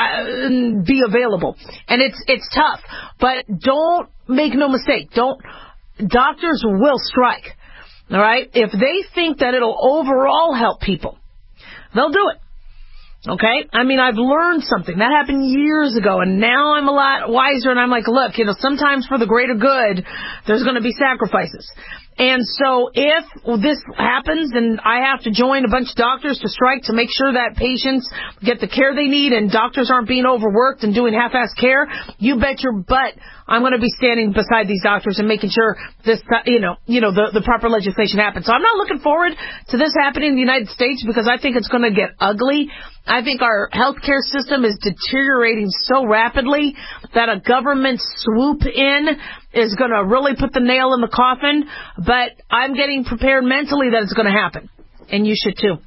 uh, be available. And it's, it's tough. But don't make no mistake. Don't, doctors will strike. All right? If they think that it'll overall help people, they'll do it. Okay? I mean, I've learned something. That happened years ago, and now I'm a lot wiser, and I'm like, look, you know, sometimes for the greater good, there's going to be sacrifices. And so if this happens and I have to join a bunch of doctors to strike to make sure that patients get the care they need and doctors aren't being overworked and doing half-assed care, you bet your butt I'm going to be standing beside these doctors and making sure this, you know, you know, the, the proper legislation happens. So I'm not looking forward to this happening in the United States because I think it's going to get ugly. I think our healthcare system is deteriorating so rapidly that a government swoop in is going to really put the nail in the coffin. But I'm getting prepared mentally that it's going to happen. And you should too.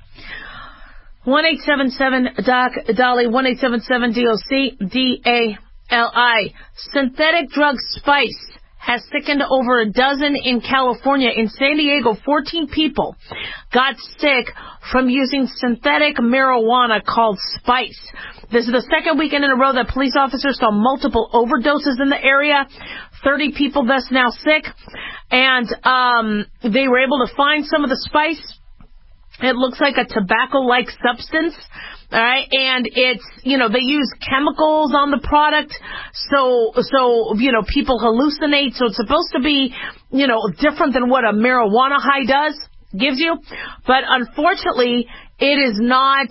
one eight seven seven doc Dolly, one eight seven seven D O C D A L I. Synthetic drug Spice has sickened over a dozen in California. In San Diego, fourteen people got sick from using synthetic marijuana called Spice. This is the second weekend in a row that police officers saw multiple overdoses in the area. thirty people thus now sick. And um, they were able to find some of the spice. It looks like a tobacco-like substance. All right, and it's, you know, they use chemicals on the product, so, so, you know, people hallucinate, so it's supposed to be, you know, different than what a marijuana high does, gives you, but unfortunately, it is not,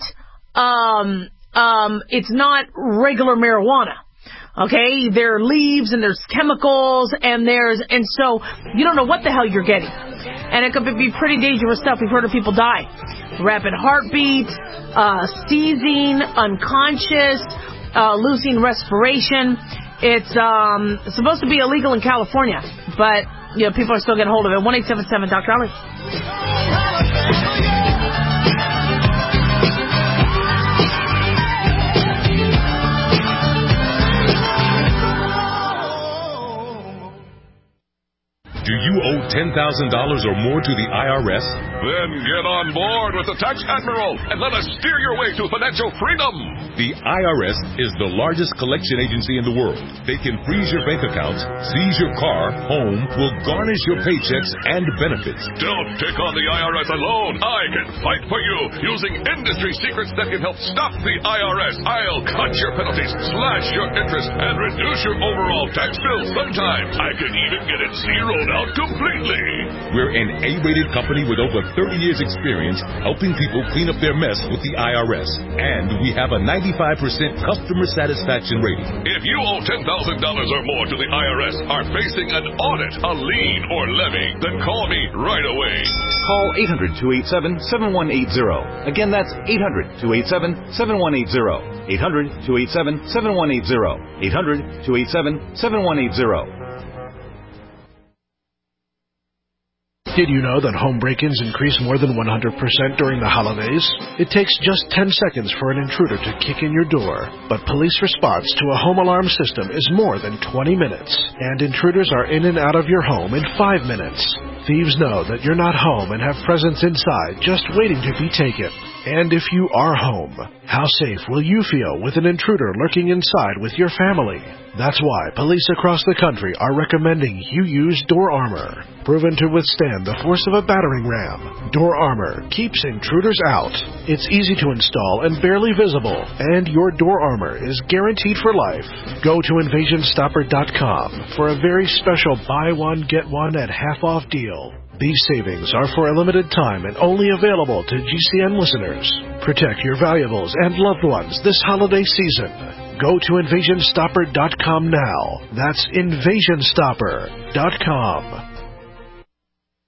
um, um, it's not regular marijuana. Okay, there are leaves and there's chemicals and there's, and so you don't know what the hell you're getting. And it could be pretty dangerous stuff. We've heard of people die. Rapid heartbeat, uh, seizing, unconscious, uh, losing respiration. It's, um, it's supposed to be illegal in California, but, you know, people are still getting hold of it. one eight seven seven Doctor Ali. Do you owe ten thousand dollars or more to the I R S? Then get on board with the Tax Admiral and let us steer your way to financial freedom. The I R S is the largest collection agency in the world. They can freeze your bank accounts, seize your car, home, will garnish your paychecks and benefits. Don't take on the I R S alone. I can fight for you using industry secrets that can help stop the I R S. I'll cut your penalties, slash your interest, and reduce your overall tax bill. Sometimes I can even get it zeroed out completely. We're an A-rated company with over thirty years experience helping people clean up their mess with the I R S. And we have a ninety-five percent customer satisfaction rating. If you owe ten thousand dollars or more to the I R S, are facing an audit, a lien, or levy, then call me right away. Call eight hundred, two eight seven, seven one eight zero. Again, that's eight hundred, two eight seven, seven one eight zero. eight hundred, two eight seven, seven one eight zero. eight hundred, two eight seven, seven one eight zero. Did you know that home break-ins increase more than one hundred percent during the holidays? It takes just ten seconds for an intruder to kick in your door, but police response to a home alarm system is more than twenty minutes, and intruders are in and out of your home in five minutes. Thieves know that you're not home and have presents inside just waiting to be taken. And if you are home, how safe will you feel with an intruder lurking inside with your family? That's why police across the country are recommending you use Door Armor. Proven to withstand the force of a battering ram, Door Armor keeps intruders out. It's easy to install and barely visible, and your Door Armor is guaranteed for life. Go to invasion stopper dot com for a very special buy one, get one at half off deal. These savings are for a limited time and only available to G C N listeners. Protect your valuables and loved ones this holiday season. Go to invasion stopper dot com now. That's invasion stopper dot com.